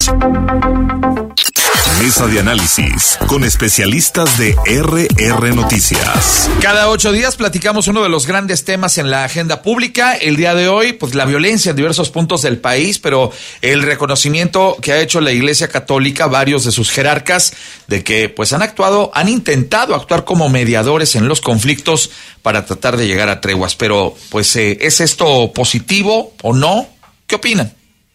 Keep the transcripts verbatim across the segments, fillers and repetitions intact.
Mesa de análisis con especialistas de R R Noticias. Cada ocho días platicamos uno de los grandes temas en la agenda pública. El día de hoy, pues la violencia en diversos puntos del país, pero el reconocimiento que ha hecho la Iglesia Católica, varios de sus jerarcas, de que pues han actuado, han intentado actuar como mediadores en los conflictos para tratar de llegar a treguas. Pero pues, eh, ¿es esto positivo o no? ¿Qué opinan?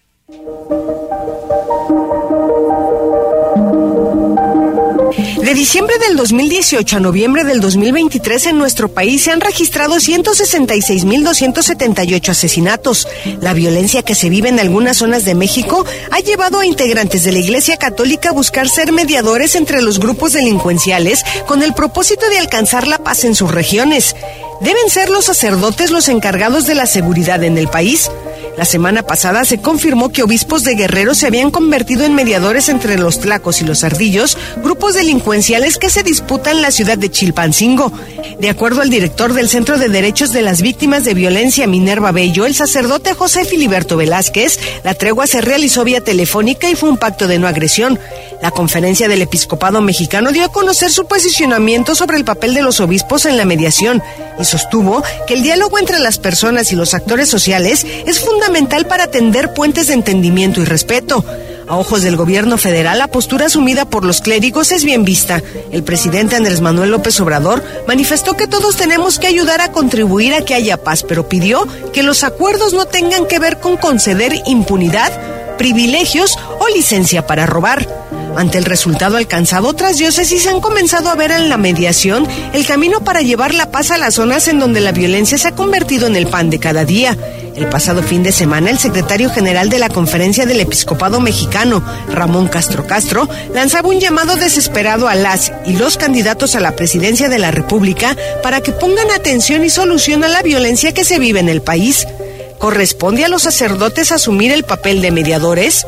De diciembre del dos mil dieciocho a noviembre del dos mil veintitrés en nuestro país se han registrado ciento sesenta y seis mil doscientos setenta y ocho asesinatos. La violencia que se vive en algunas zonas de México ha llevado a integrantes de la Iglesia Católica a buscar ser mediadores entre los grupos delincuenciales con el propósito de alcanzar la paz en sus regiones. ¿Deben ser los sacerdotes los encargados de la seguridad en el país? La semana pasada se confirmó que obispos de Guerrero se habían convertido en mediadores entre los tlacos y los ardillos, grupos delincuenciales que se disputan la ciudad de Chilpancingo. De acuerdo al director del Centro de Derechos de las Víctimas de Violencia, Minerva Bello, el sacerdote José Filiberto Velázquez, la tregua se realizó vía telefónica y fue un pacto de no agresión. La Conferencia del Episcopado Mexicano dio a conocer su posicionamiento sobre el papel de los obispos en la mediación y sostuvo que el diálogo entre las personas y los actores sociales es fundamental para tender puentes de entendimiento y respeto. A ojos del gobierno federal, la postura asumida por los clérigos es bien vista. El presidente Andrés Manuel López Obrador manifestó que todos tenemos que ayudar a contribuir a que haya paz, pero pidió que los acuerdos no tengan que ver con conceder impunidad, privilegios o licencia para robar. Ante el resultado alcanzado, otras diócesis han comenzado a ver en la mediación el camino para llevar la paz a las zonas en donde la violencia se ha convertido en el pan de cada día. El pasado fin de semana, el secretario general de la Conferencia del Episcopado Mexicano, Ramón Castro Castro, lanzaba un llamado desesperado a las y los candidatos a la presidencia de la República para que pongan atención y solución a la violencia que se vive en el país. ¿Corresponde a los sacerdotes asumir el papel de mediadores?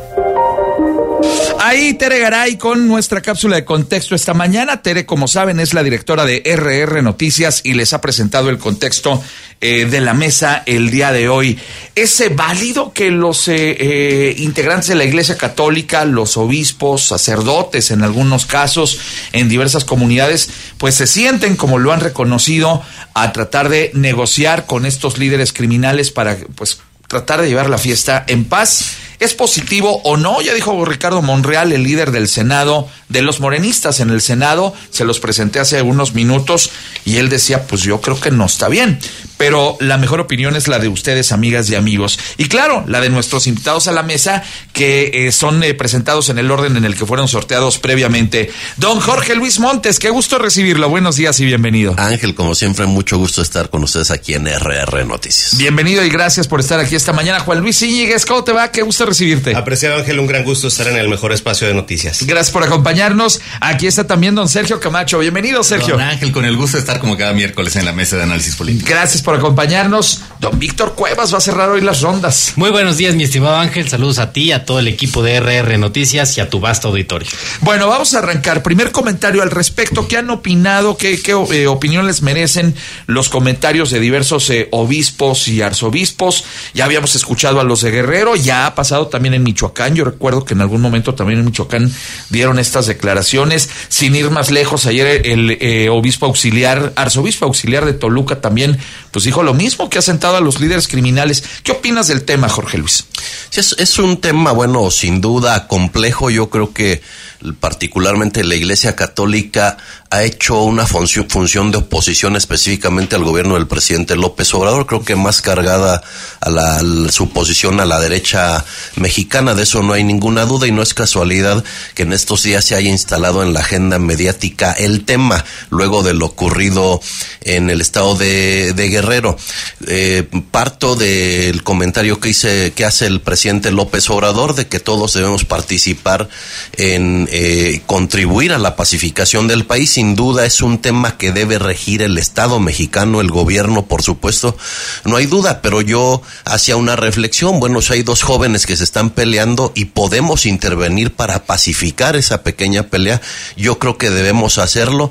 Ahí Tere Garay con nuestra cápsula de contexto esta mañana. Tere, como saben, es la directora de R R Noticias y les ha presentado el contexto eh, de la mesa el día de hoy. ¿Es eh, válido que los eh, eh, integrantes de la Iglesia Católica, los obispos, sacerdotes en algunos casos, en diversas comunidades, pues se sienten, como lo han reconocido, a tratar de negociar con estos líderes criminales para pues tratar de llevar la fiesta en paz? ¿Es positivo o no? Ya dijo Ricardo Monreal, el líder del Senado, de los morenistas en el Senado, se los presenté hace unos minutos y él decía, pues yo creo que no está bien, pero la mejor opinión es la de ustedes, amigas y amigos, y claro, la de nuestros invitados a la mesa, que eh, son eh, presentados en el orden en el que fueron sorteados previamente. Don Jorge Luis Montes, qué gusto recibirlo, buenos días y bienvenido. Ángel, como siempre, mucho gusto estar con ustedes aquí en R R Noticias. Bienvenido y gracias por estar aquí esta mañana. Juan Luis Íñiguez, ¿cómo te va? Qué gusto recibirte. Apreciado Ángel, un gran gusto estar en el mejor espacio de noticias. Gracias por acompañarnos. Aquí está también don Sergio Camacho. Bienvenido, Sergio. Don Ángel, con el gusto de estar como cada miércoles en la mesa de análisis político. Gracias por acompañarnos. Don Víctor Cuevas va a cerrar hoy las rondas. Muy buenos días, mi estimado Ángel. Saludos a ti, a todo el equipo de R R Noticias y a tu vasto auditorio. Bueno, vamos a arrancar. Primer comentario al respecto. ¿Qué han opinado? ¿Qué, qué eh, opinión les merecen los comentarios de diversos eh, obispos y arzobispos? Ya habíamos escuchado a los de Guerrero. Ya ha pasado también en Michoacán. Yo recuerdo que en algún momento también en Michoacán dieron estas declaraciones. Sin ir más lejos, ayer el eh, obispo auxiliar, arzobispo auxiliar de Toluca también, pues dijo lo mismo, que ha sentado a los líderes criminales. ¿Qué opinas del tema, Jorge Luis? Sí, es, es un tema, bueno, sin duda complejo. Yo creo que particularmente la Iglesia Católica ha hecho una función, función de oposición específicamente al gobierno del presidente López Obrador, creo que más cargada a, la, a su posición a la derecha mexicana, de eso no hay ninguna duda, y no es casualidad que en estos días se haya instalado en la agenda mediática el tema, luego de lo ocurrido en el estado de, de Guerrero. Eh, parto del comentario que, hice, que hace el presidente López Obrador de que todos debemos participar en eh, contribuir a la pacificación del país. Sin duda es un tema que debe regir el Estado mexicano, el gobierno, por supuesto, no hay duda, pero yo hacía una reflexión. Bueno, si hay dos jóvenes que se están peleando y podemos intervenir para pacificar esa pequeña pelea, yo creo que debemos hacerlo.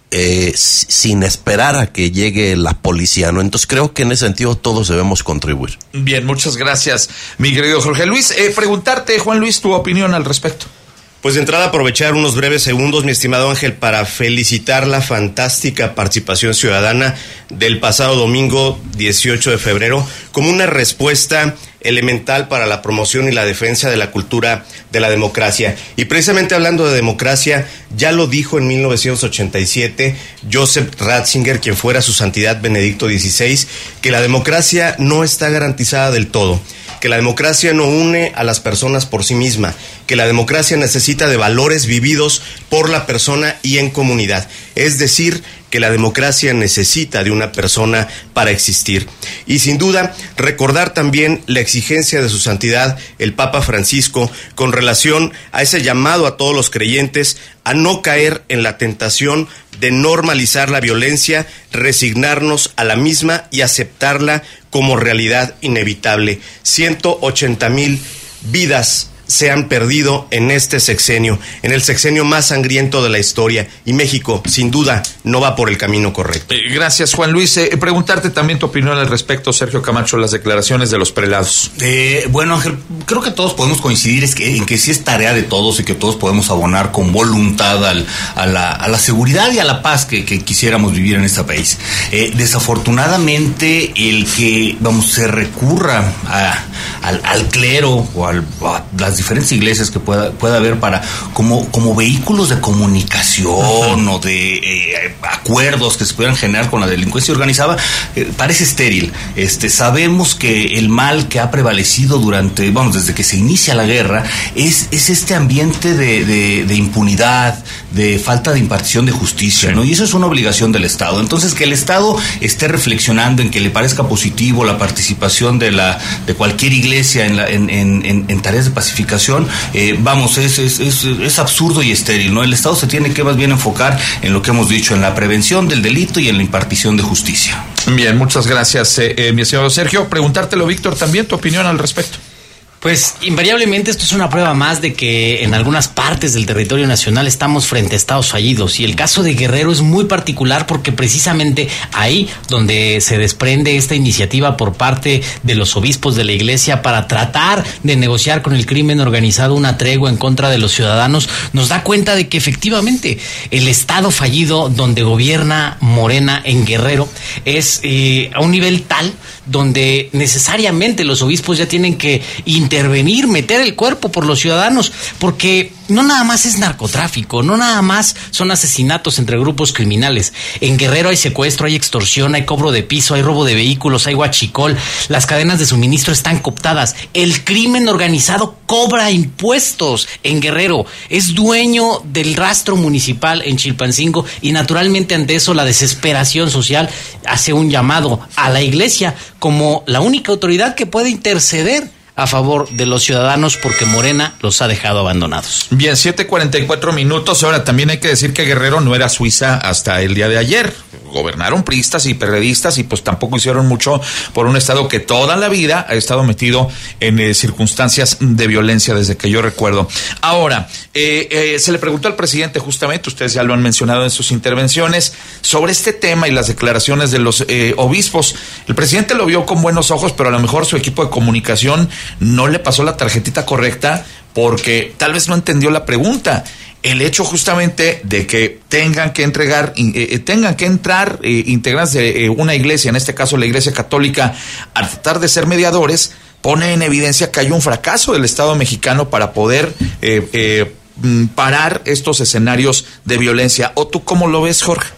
eh, sin esperar a que llegue la policía, ¿no? Entonces creo que en ese sentido todos debemos contribuir. Bien, muchas gracias, mi querido Jorge Luis. Eh, preguntarte, Juan Luis, tu opinión al respecto. Pues de entrada aprovechar unos breves segundos, mi estimado Ángel, para felicitar la fantástica participación ciudadana del pasado domingo dieciocho de febrero como una respuesta elemental para la promoción y la defensa de la cultura de la democracia. Y precisamente hablando de democracia, ya lo dijo en mil novecientos ochenta y siete Joseph Ratzinger, quien fuera su santidad Benedicto dieciséis, que la democracia no está garantizada del todo, que la democracia no une a las personas por sí misma, que la democracia necesita de valores vividos por la persona y en comunidad. Es decir, que la democracia necesita de una persona para existir. Y sin duda, recordar también la exigencia de su santidad, el Papa Francisco, con relación a ese llamado a todos los creyentes a no caer en la tentación de normalizar la violencia, resignarnos a la misma y aceptarla como realidad inevitable. ciento ochenta mil vidas se han perdido en este sexenio, en el sexenio más sangriento de la historia, y México, sin duda, no va por el camino correcto. Eh, gracias, Juan Luis. Eh, preguntarte también tu opinión al respecto, Sergio Camacho, las declaraciones de los prelados. Eh, bueno, Ángel, creo que todos podemos coincidir es que, en que sí es tarea de todos y que todos podemos abonar con voluntad al, a, la, a la seguridad y a la paz que, que quisiéramos vivir en este país. Eh, desafortunadamente, el que, vamos, se recurra a, al, al clero o al, a las diferentes iglesias que pueda, pueda haber para como, como vehículos de comunicación uh-huh. o de eh, acuerdos que se puedan generar con la delincuencia organizada, eh, parece estéril. Este, sabemos que el mal que ha prevalecido durante, bueno, desde que se inicia la guerra, es, es este ambiente de, de, de impunidad, de falta de impartición de justicia, sí. ¿no? Y eso es una obligación del Estado. Entonces, que el Estado esté reflexionando en que le parezca positivo la participación de la de cualquier iglesia en, la, en, en, en, en tareas de pacificación, eh, vamos, es, es, es, es absurdo y estéril, ¿no? El Estado se tiene que más bien enfocar en lo que hemos dicho, en la prevención del delito y en la impartición de justicia. Bien, muchas gracias, eh, eh, mi estimado Sergio. Preguntártelo, Víctor, también tu opinión al respecto. Pues invariablemente esto es una prueba más de que en algunas partes del territorio nacional estamos frente a estados fallidos, y el caso de Guerrero es muy particular porque precisamente ahí donde se desprende esta iniciativa por parte de los obispos de la iglesia para tratar de negociar con el crimen organizado una tregua en contra de los ciudadanos, nos da cuenta de que efectivamente el estado fallido donde gobierna Morena en Guerrero es eh, a un nivel tal donde necesariamente los obispos ya tienen que intervenir, meter el cuerpo por los ciudadanos, porque no nada más es narcotráfico, no nada más son asesinatos entre grupos criminales. En Guerrero hay secuestro, hay extorsión, hay cobro de piso, hay robo de vehículos, hay huachicol, las cadenas de suministro están cooptadas. El crimen organizado cobra impuestos en Guerrero, es dueño del rastro municipal en Chilpancingo, y naturalmente ante eso la desesperación social hace un llamado a la iglesia como la única autoridad que puede interceder a favor de los ciudadanos, porque Morena los ha dejado abandonados. Bien, siete cuarenta y cuatro minutos. Ahora, también hay que decir que Guerrero no era Suiza hasta el día de ayer. Gobernaron priistas y perredistas y pues tampoco hicieron mucho por un estado que toda la vida ha estado metido en eh, circunstancias de violencia desde que yo recuerdo. Ahora, eh, eh, se le preguntó al presidente justamente, ustedes ya lo han mencionado en sus intervenciones, sobre este tema y las declaraciones de los eh, obispos. El presidente lo vio con buenos ojos, pero a lo mejor su equipo de comunicación no le pasó la tarjetita correcta porque tal vez no entendió la pregunta. El hecho justamente de que tengan que entregar, eh, tengan que entrar eh, integrantes de eh, una iglesia, en este caso la Iglesia Católica, a tratar de ser mediadores, pone en evidencia que hay un fracaso del Estado mexicano para poder eh, eh, parar estos escenarios de violencia. ¿O tú cómo lo ves, Jorge?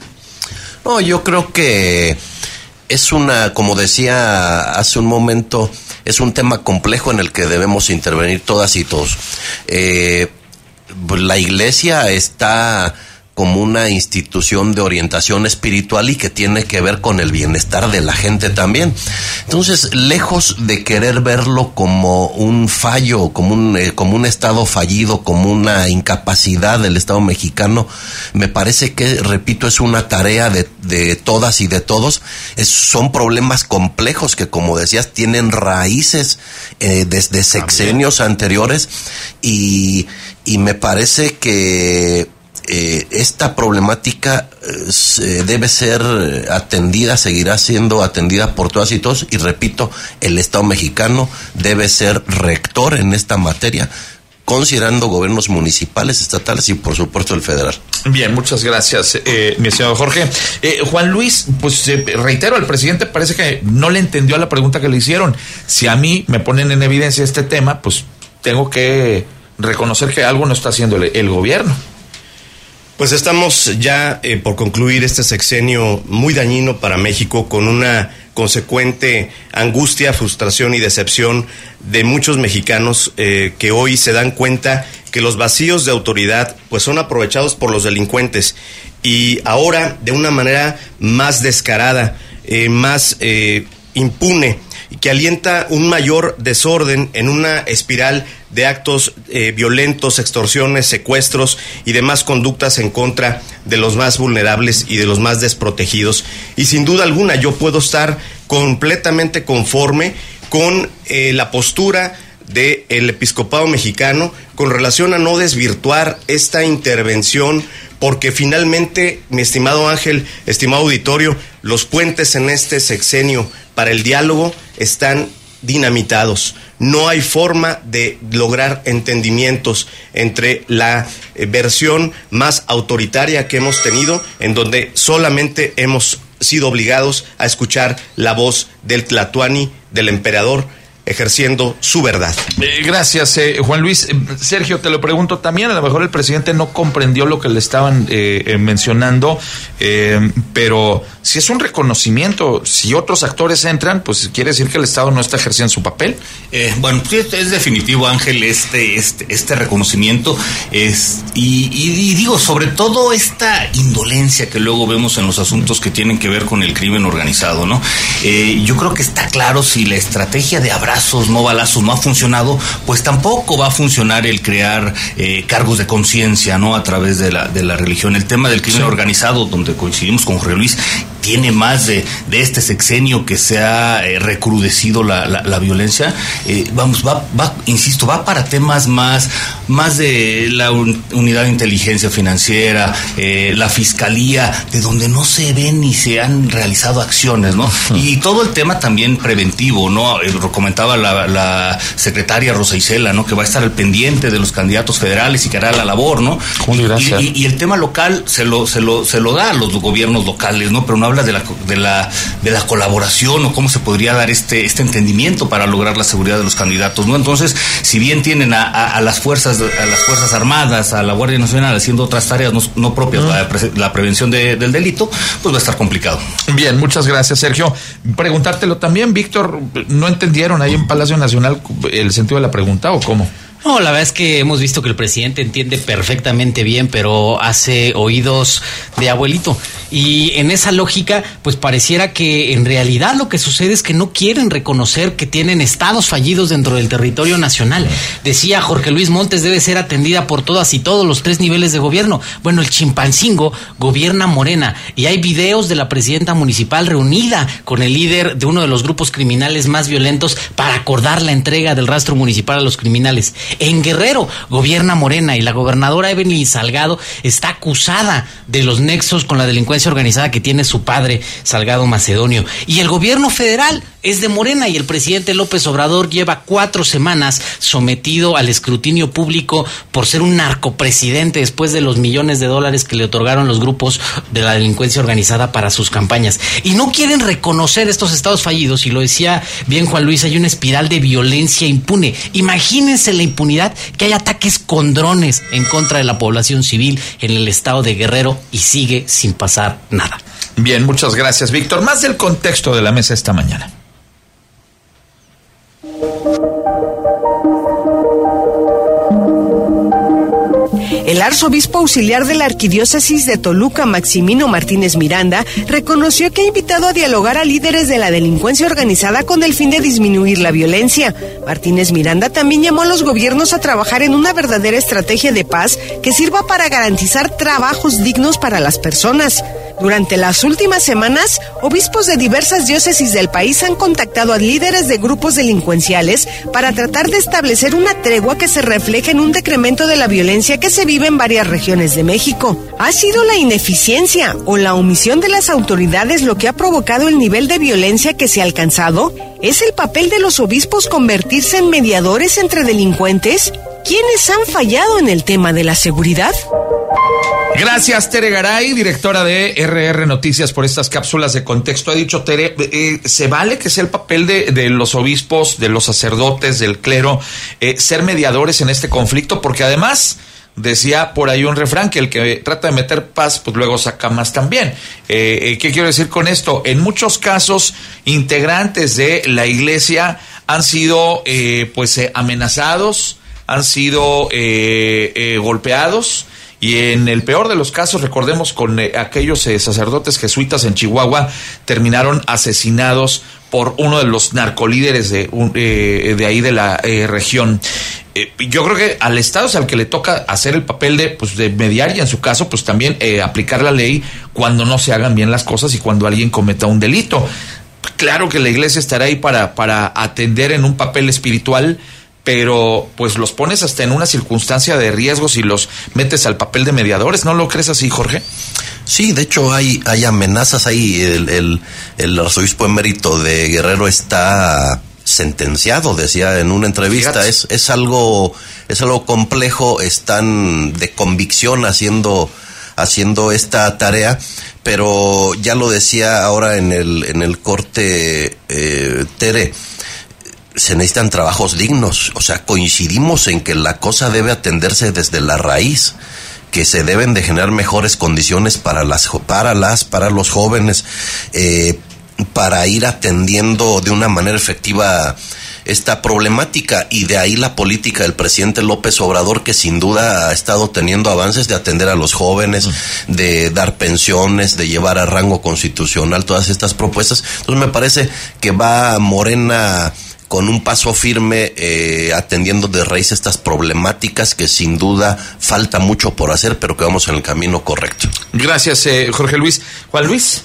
No, yo creo que es una, como decía hace un momento, es un tema complejo en el que debemos intervenir todas y todos. Eh, la iglesia está como una institución de orientación espiritual y que tiene que ver con el bienestar de la gente también. Entonces, lejos de querer verlo como un fallo, como un, eh, como un estado fallido, como una incapacidad del Estado mexicano, me parece que, repito, es una tarea de, de todas y de todos. Es, son problemas complejos que, como decías, tienen raíces eh, desde sexenios anteriores y, y me parece que eh, esta problemática eh, debe ser atendida, seguirá siendo atendida por todas y todos, y repito, el Estado mexicano debe ser rector en esta materia, considerando gobiernos municipales, estatales y por supuesto el federal. Bien, muchas gracias, eh, mi estimado Jorge. Eh, Juan Luis, pues eh, reitero, el presidente parece que no le entendió a la pregunta que le hicieron. Si a mí me ponen en evidencia este tema, pues tengo que reconocer que algo no está haciendo el, el gobierno. Pues estamos ya eh, por concluir este sexenio muy dañino para México, con una consecuente angustia, frustración y decepción de muchos mexicanos eh, que hoy se dan cuenta que los vacíos de autoridad pues son aprovechados por los delincuentes, y ahora de una manera más descarada, eh, más eh, impune, y que alienta un mayor desorden en una espiral de actos eh, violentos, extorsiones, secuestros y demás conductas en contra de los más vulnerables y de los más desprotegidos. Y sin duda alguna yo puedo estar completamente conforme con eh, la postura del episcopado mexicano con relación a no desvirtuar esta intervención, porque finalmente, mi estimado Ángel, estimado auditorio, los puentes en este sexenio para el diálogo están dinamitados. No hay forma de lograr entendimientos entre la eh, versión más autoritaria que hemos tenido, en donde solamente hemos sido obligados a escuchar la voz del tlatoani, del emperador, ejerciendo su verdad. Eh, gracias, eh, Juan Luis. Eh, Sergio, te lo pregunto también, a lo mejor el presidente no comprendió lo que le estaban eh, eh, mencionando, eh, pero si es un reconocimiento, si otros actores entran, pues quiere decir que el Estado no está ejerciendo su papel. Eh, bueno, pues es definitivo, Ángel, este, este, este reconocimiento, es, y, y, y digo, sobre todo esta indolencia que luego vemos en los asuntos que tienen que ver con el crimen organizado, ¿no? Eh, yo creo que está claro, si la estrategia de abrazos, no balazos, no ha funcionado, pues tampoco va a funcionar el crear eh, cargos de conciencia, ¿no? A través de la, de la religión. El tema del crimen sí. organizado, donde coincidimos con Jorge Luis, tiene más de, de este sexenio que se ha eh, recrudecido la, la, la violencia. Eh, vamos, va, va, insisto, va para temas más, más de la un, unidad de inteligencia financiera, eh, la fiscalía, de donde no se ven ni se han realizado acciones, ¿no? Uh-huh. Y todo el tema también preventivo, ¿no? Eh, lo comentaba la, la secretaria Rosa Isela, ¿no? Que va a estar al pendiente de los candidatos federales y que hará la labor, ¿no? Julio, y, y, y el tema local se lo, se lo, se lo da a los gobiernos locales, ¿no? Pero no habla de la, de la, de la colaboración o cómo se podría dar este, este entendimiento para lograr la seguridad de los candidatos, ¿no? Entonces, si bien tienen a, a, a las fuerzas, a las fuerzas armadas, a la Guardia Nacional haciendo otras tareas no, no propias, uh-huh. la, pre, la prevención de, del delito, pues va a estar complicado. Bien, muchas gracias, Sergio. Preguntártelo también, Víctor, ¿no entendieron ahí en Palacio Nacional el sentido de la pregunta o cómo? No, la verdad es que hemos visto que el presidente entiende perfectamente bien, pero hace oídos de abuelito. Y en esa lógica, pues pareciera que en realidad lo que sucede es que no quieren reconocer que tienen estados fallidos dentro del territorio nacional. Decía Jorge Luis Montes, debe ser atendida por todas y todos los tres niveles de gobierno. Bueno, el Chilpancingo gobierna Morena y hay videos de la presidenta municipal reunida con el líder de uno de los grupos criminales más violentos para acordar la entrega del rastro municipal a los criminales. En Guerrero gobierna Morena y la gobernadora Evelyn Salgado está acusada de los nexos con la delincuencia organizada que tiene su padre, Salgado Macedonio. Y el gobierno federal es de Morena y el presidente López Obrador lleva cuatro semanas sometido al escrutinio público por ser un narcopresidente después de los millones de dólares que le otorgaron los grupos de la delincuencia organizada para sus campañas. Y no quieren reconocer estos estados fallidos, y lo decía bien Juan Luis, hay una espiral de violencia impune. Imagínense la impunidad que hay ataques con drones en contra de la población civil en el estado de Guerrero y sigue sin pasar nada. Bien, muchas gracias, Víctor. Más del contexto de la mesa esta mañana. El arzobispo auxiliar de la arquidiócesis de Toluca, Maximino Martínez Miranda, reconoció que ha invitado a dialogar a líderes de la delincuencia organizada con el fin de disminuir la violencia. Martínez Miranda también llamó a los gobiernos a trabajar en una verdadera estrategia de paz que sirva para garantizar trabajos dignos para las personas. Durante las últimas semanas, obispos de diversas diócesis del país han contactado a líderes de grupos delincuenciales para tratar de establecer una tregua que se refleje en un decremento de la violencia que se vive en varias regiones de México. ¿Ha sido la ineficiencia o la omisión de las autoridades lo que ha provocado el nivel de violencia que se ha alcanzado? ¿Es el papel de los obispos convertirse en mediadores entre delincuentes? ¿Quiénes han fallado en el tema de la seguridad? Gracias, Tere Garay, directora de R R Noticias, por estas cápsulas de contexto. Ha dicho Tere, eh, ¿se vale que sea el papel de, de los obispos, de los sacerdotes, del clero, eh, ser mediadores en este conflicto? Porque además, decía por ahí un refrán, que el que trata de meter paz, pues luego saca más también. Eh, ¿Qué quiero decir con esto? En muchos casos, integrantes de la iglesia han sido eh, pues eh, amenazados, han sido eh, eh, golpeados, y en el peor de los casos, recordemos con eh, aquellos eh, sacerdotes jesuitas en Chihuahua, terminaron asesinados por uno de los narcolíderes de, eh, de ahí de la eh, región. Eh, yo creo que al Estado es al que le toca hacer el papel de, pues, de mediar, y en su caso pues también eh, aplicar la ley cuando no se hagan bien las cosas y cuando alguien cometa un delito. Claro que la iglesia estará ahí para, para atender en un papel espiritual, pero pues los pones hasta en una circunstancia de riesgos y los metes al papel de mediadores. ¿No lo crees así, Jorge? Sí, de hecho hay, hay amenazas ahí. El, el, el arzobispo emérito de Guerrero está sentenciado, decía en una entrevista. Es, es algo, es algo complejo, están de convicción haciendo, haciendo esta tarea, pero ya lo decía ahora en el, en el corte eh, Tere, se necesitan trabajos dignos. O sea, coincidimos en que la cosa debe atenderse desde la raíz, que se deben de generar mejores condiciones para las, para las, para los jóvenes, eh, para ir atendiendo de una manera efectiva esta problemática, y de ahí la política del presidente López Obrador, que sin duda ha estado teniendo avances de atender a los jóvenes, de dar pensiones, de llevar a rango constitucional todas estas propuestas. Entonces me parece que va Morena con un paso firme, eh, atendiendo de raíz estas problemáticas que sin duda falta mucho por hacer, pero que vamos en el camino correcto. Gracias, eh, Jorge Luis. Juan Luis.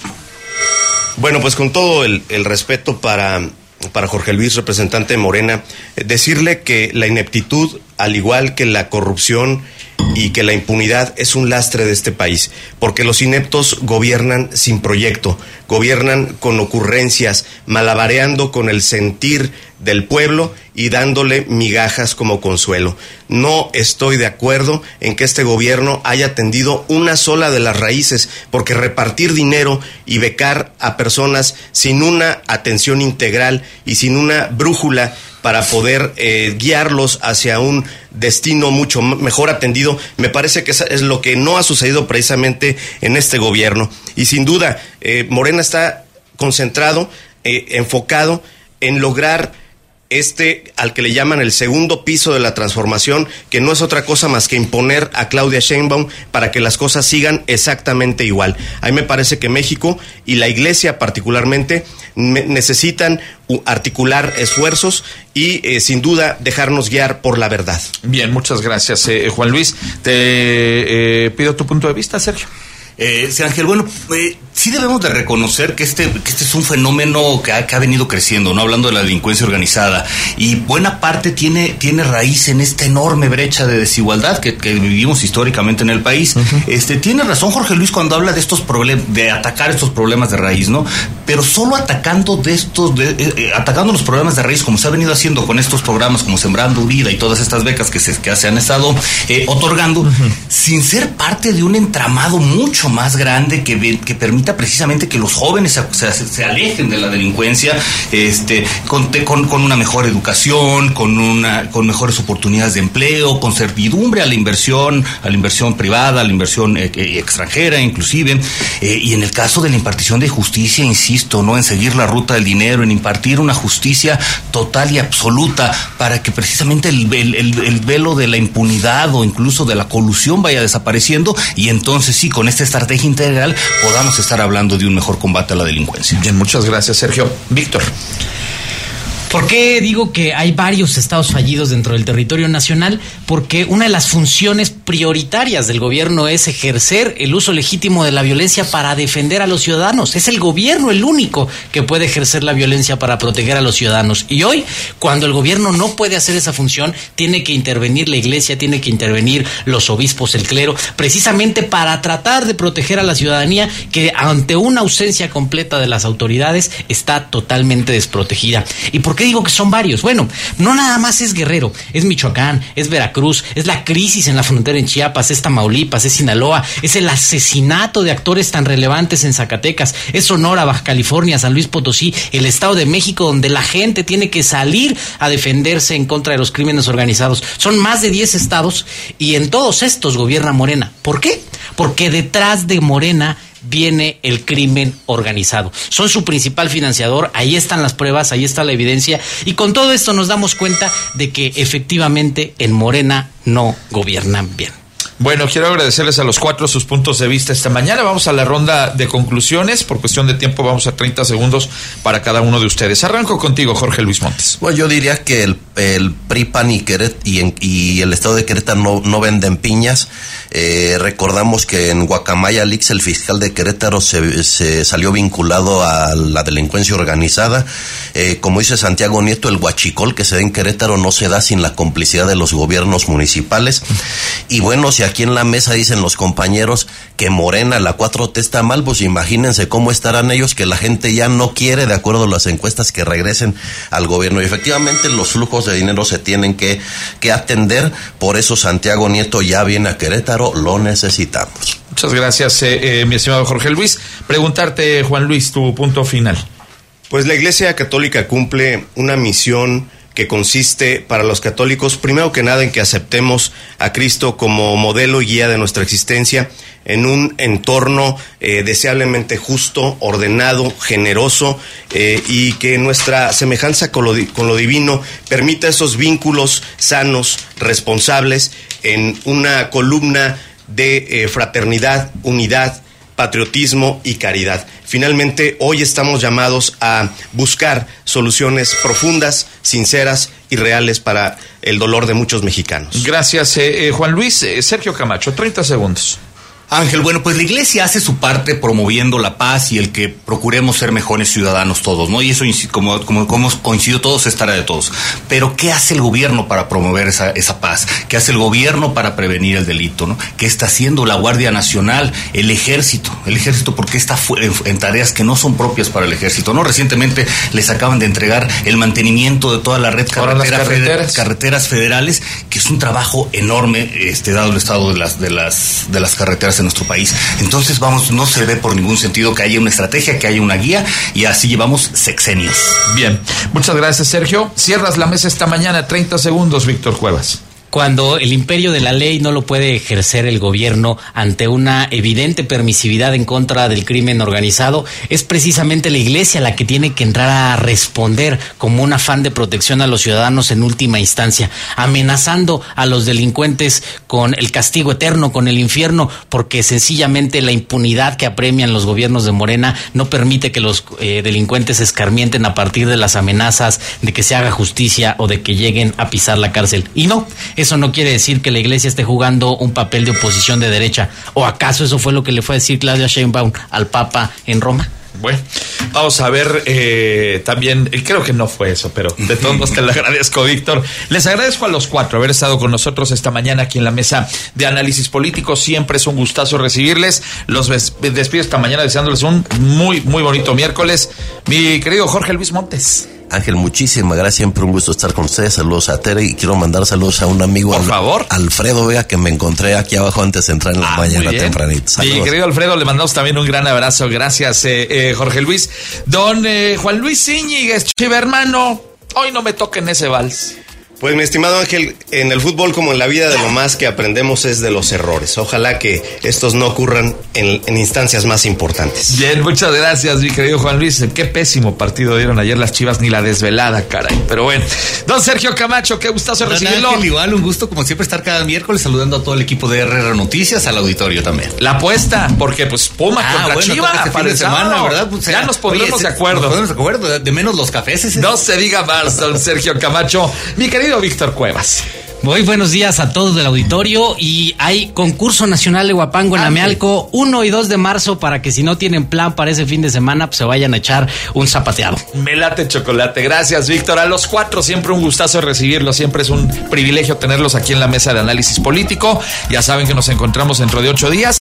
Bueno, pues con todo el, el respeto para, para Jorge Luis, representante de Morena, eh, decirle que la ineptitud, al igual que la corrupción y que la impunidad, es un lastre de este país, porque los ineptos gobiernan sin proyecto, gobiernan con ocurrencias, malabareando con el sentir del pueblo y dándole migajas como consuelo. No estoy de acuerdo en que este gobierno haya atendido una sola de las raíces, porque repartir dinero y becar a personas sin una atención integral y sin una brújula para poder eh, guiarlos hacia un destino mucho mejor atendido, me parece que es lo que no ha sucedido precisamente en este gobierno. Y sin duda, eh, Morena está concentrado, eh, enfocado en lograr este, al que le llaman el segundo piso de la transformación, que no es otra cosa más que imponer a Claudia Sheinbaum para que las cosas sigan exactamente igual. A mí me parece que México y la Iglesia particularmente me, necesitan articular esfuerzos y eh, sin duda dejarnos guiar por la verdad. Bien, muchas gracias, eh, Juan Luis. Te eh, pido tu punto de vista, Sergio. Eh, sí, Ángel, bueno, eh, sí debemos de reconocer que este, que este es un fenómeno que ha, que ha venido creciendo, ¿no? Hablando de la delincuencia organizada, y buena parte tiene, tiene raíz en esta enorme brecha de desigualdad que, que vivimos históricamente en el país. Uh-huh. Este, tiene razón Jorge Luis cuando habla de estos problemas, de atacar estos problemas de raíz, ¿no? Pero solo atacando de estos, de, eh, atacando los problemas de raíz, como se ha venido haciendo con estos programas como Sembrando Vida y todas estas becas que se, que se han estado eh, otorgando, uh-huh, sin ser parte de un entramado mucho más grande que, que permita precisamente que los jóvenes se, se, se alejen de la delincuencia, este, con, con, con una mejor educación, con una, con mejores oportunidades de empleo, con servidumbre a la inversión, a la inversión privada, a la inversión eh, eh, extranjera, inclusive, eh, y en el caso de la impartición de justicia, insisto, no en seguir la ruta del dinero, en impartir una justicia total y absoluta para que precisamente el, el, el, el velo de la impunidad o incluso de la colusión vaya desapareciendo, y entonces sí, con esta estrategia integral podamos estar hablando de un mejor combate a la delincuencia. Bien, muchas gracias, Sergio. Víctor. ¿Por qué digo que hay varios estados fallidos dentro del territorio nacional? Porque una de las funciones prioritarias del gobierno es ejercer el uso legítimo de la violencia para defender a los ciudadanos. Es el gobierno el único que puede ejercer la violencia para proteger a los ciudadanos. Y hoy, cuando el gobierno no puede hacer esa función, tiene que intervenir la iglesia, tiene que intervenir los obispos, el clero, precisamente para tratar de proteger a la ciudadanía que ante una ausencia completa de las autoridades está totalmente desprotegida. ¿Y por qué digo que son varios? Bueno, no nada más es Guerrero, es Michoacán, es Veracruz, es la crisis en la frontera en Chiapas, es Tamaulipas, es Sinaloa, es el asesinato de actores tan relevantes en Zacatecas, es Sonora, Baja California, San Luis Potosí, el Estado de México, donde la gente tiene que salir a defenderse en contra de los crímenes organizados. Son más de diez estados y en todos estos gobierna Morena. ¿Por qué? Porque detrás de Morena viene el crimen organizado. Son su principal financiador, ahí están las pruebas, ahí está la evidencia, y con todo esto nos damos cuenta de que efectivamente en Morena no gobiernan bien. Bueno, quiero agradecerles a los cuatro sus puntos de vista esta mañana. Vamos a la ronda de conclusiones. Por cuestión de tiempo vamos a treinta segundos para cada uno de ustedes. Arranco contigo, Jorge Luis Montes. Bueno, yo diría que el, el P R I, P A N y, Queret, y, en, y el estado de Querétaro no, no venden piñas. Eh, recordamos que en Guacamaya Lix, el fiscal de Querétaro se, se salió vinculado a la delincuencia organizada. Eh, como dice Santiago Nieto, el huachicol que se da en Querétaro no se da sin la complicidad de los gobiernos municipales. Y bueno, si aquí en la mesa dicen los compañeros que Morena, la cuatro T está mal, pues imagínense cómo estarán ellos, que la gente ya no quiere, de acuerdo a las encuestas, que regresen al gobierno. Y efectivamente los flujos de dinero se tienen que, que atender, por eso Santiago Nieto ya viene a Querétaro, lo necesitamos. Muchas gracias, eh, eh, mi estimado Jorge Luis. Preguntarte, Juan Luis, tu punto final. Pues la Iglesia Católica cumple una misión que consiste para los católicos, primero que nada, en que aceptemos a Cristo como modelo y guía de nuestra existencia en un entorno eh, deseablemente justo, ordenado, generoso, eh, y que nuestra semejanza con lo, con lo divino permita esos vínculos sanos, responsables, en una columna de eh, fraternidad, unidad, patriotismo y caridad. Finalmente, hoy estamos llamados a buscar soluciones profundas, sinceras y reales para el dolor de muchos mexicanos. Gracias, eh, eh, Juan Luis. Eh, Sergio Camacho, treinta segundos. Ángel, bueno, pues la iglesia hace su parte promoviendo la paz y el que procuremos ser mejores ciudadanos todos, ¿no? Y eso, como, como, como hemos coincidido todos, es tarea de todos. Pero, ¿qué hace el gobierno para promover esa, esa paz? ¿Qué hace el gobierno para prevenir el delito, no? ¿Qué está haciendo la Guardia Nacional, el Ejército? El Ejército, ¿por qué está en, en tareas que no son propias para el Ejército, no? Recientemente les acaban de entregar el mantenimiento de toda la red carretera, carreteras. Feder, carreteras federales, que es un trabajo enorme, este, dado el estado de las, de las, de las carreteras en nuestro país. Entonces, vamos, no se ve por ningún sentido que haya una estrategia, que haya una guía, y así llevamos sexenios. Bien, muchas gracias, Sergio. Cierras la mesa esta mañana, treinta segundos, Víctor Cuevas. Cuando el imperio de la ley no lo puede ejercer el gobierno ante una evidente permisividad en contra del crimen organizado, es precisamente la iglesia la que tiene que entrar a responder como un afán de protección a los ciudadanos en última instancia, amenazando a los delincuentes con el castigo eterno, con el infierno, porque sencillamente la impunidad que apremian los gobiernos de Morena no permite que los eh, delincuentes escarmienten a partir de las amenazas de que se haga justicia o de que lleguen a pisar la cárcel. Y no, eso no quiere decir que la iglesia esté jugando un papel de oposición de derecha. ¿O acaso eso fue lo que le fue a decir Claudia Sheinbaum al Papa en Roma? Bueno, vamos a ver, eh, también, creo que no fue eso, pero de todos modos te lo agradezco, Víctor. Les agradezco a los cuatro haber estado con nosotros esta mañana aquí en la mesa de análisis político. Siempre es un gustazo recibirles. Los despido esta mañana deseándoles un muy, muy bonito miércoles. Mi querido Jorge Luis Montes. Ángel, muchísimas gracias, siempre un gusto estar con ustedes. Saludos a Tere y quiero mandar saludos a un amigo, por al, favor, Alfredo Vega, que me encontré aquí abajo antes de entrar en la ah, mañana tempranito. Saludos. Mi querido Alfredo, le mandamos también un gran abrazo. Gracias, eh, eh, Jorge Luis. Don eh, Juan Luis Íñiguez, chiva hermano, hoy no me toquen ese vals. Pues mi estimado Ángel, en el fútbol como en la vida de lo más que aprendemos es de los errores. Ojalá que estos no ocurran en, en instancias más importantes. Bien, muchas gracias, mi querido Juan Luis. Qué pésimo partido dieron ayer las Chivas, ni la desvelada, caray. Pero bueno, don Sergio Camacho, qué gustazo Don recibirlo. Ángel, igual, un gusto como siempre estar cada miércoles saludando a todo el equipo de R R Noticias, al auditorio también. La apuesta, porque pues Puma Ah, contra bueno, Chivas este fin de semana, ¿verdad? Pues, ya nos pondremos oye, de acuerdo. Nos ponemos de acuerdo, de menos los cafés. Ese. No se diga más, don Sergio Camacho. Mi querido Víctor Cuevas. Muy buenos días a todos del auditorio, y hay concurso nacional de Huapango en Ah, Amealco, uno y dos de marzo, para que si no tienen plan para ese fin de semana, pues se vayan a echar un zapateado. Me late chocolate. Gracias, Víctor. A los cuatro, siempre un gustazo recibirlos. Siempre es un privilegio tenerlos aquí en la mesa de análisis político. Ya saben que nos encontramos dentro de ocho días.